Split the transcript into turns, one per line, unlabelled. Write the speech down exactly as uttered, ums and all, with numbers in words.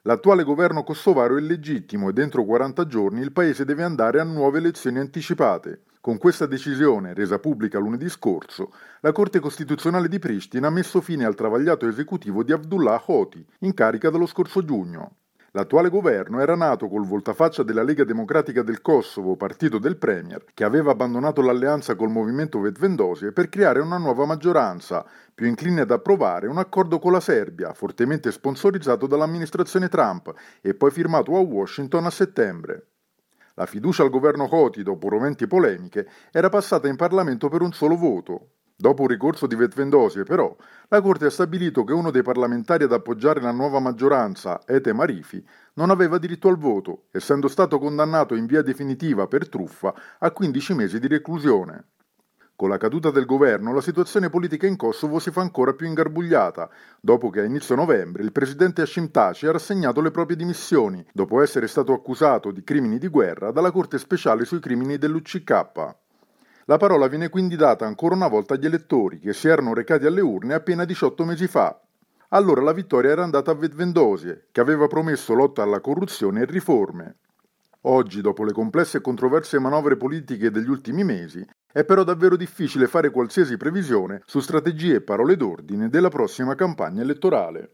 L'attuale governo kosovaro è illegittimo e dentro quaranta giorni il paese deve andare a nuove elezioni anticipate. Con questa decisione, resa pubblica lunedì scorso, la Corte Costituzionale di Pristina ha messo fine al travagliato esecutivo di Abdullah Hoti, in carica dallo scorso giugno. L'attuale governo era nato col voltafaccia della Lega Democratica del Kosovo, partito del premier, che aveva abbandonato l'alleanza col movimento Vetvendosie per creare una nuova maggioranza, più incline ad approvare un accordo con la Serbia, fortemente sponsorizzato dall'amministrazione Trump e poi firmato a Washington a settembre. La fiducia al governo Hoti, dopo roventi polemiche, era passata in Parlamento per un solo voto. Dopo un ricorso di Vetvendosie, però, la Corte ha stabilito che uno dei parlamentari ad appoggiare la nuova maggioranza, Ete Marifi, non aveva diritto al voto, essendo stato condannato in via definitiva per truffa a quindici mesi di reclusione. Con la caduta del governo, la situazione politica in Kosovo si fa ancora più ingarbugliata, dopo che a inizio novembre il presidente Hashim Thaci ha rassegnato le proprie dimissioni, dopo essere stato accusato di crimini di guerra dalla Corte speciale sui crimini dell'U C K. La parola viene quindi data ancora una volta agli elettori che si erano recati alle urne appena diciotto mesi fa. Allora la vittoria era andata a Vetvendosie, che aveva promesso lotta alla corruzione e riforme. Oggi, dopo le complesse e controverse manovre politiche degli ultimi mesi, è però davvero difficile fare qualsiasi previsione su strategie e parole d'ordine della prossima campagna elettorale.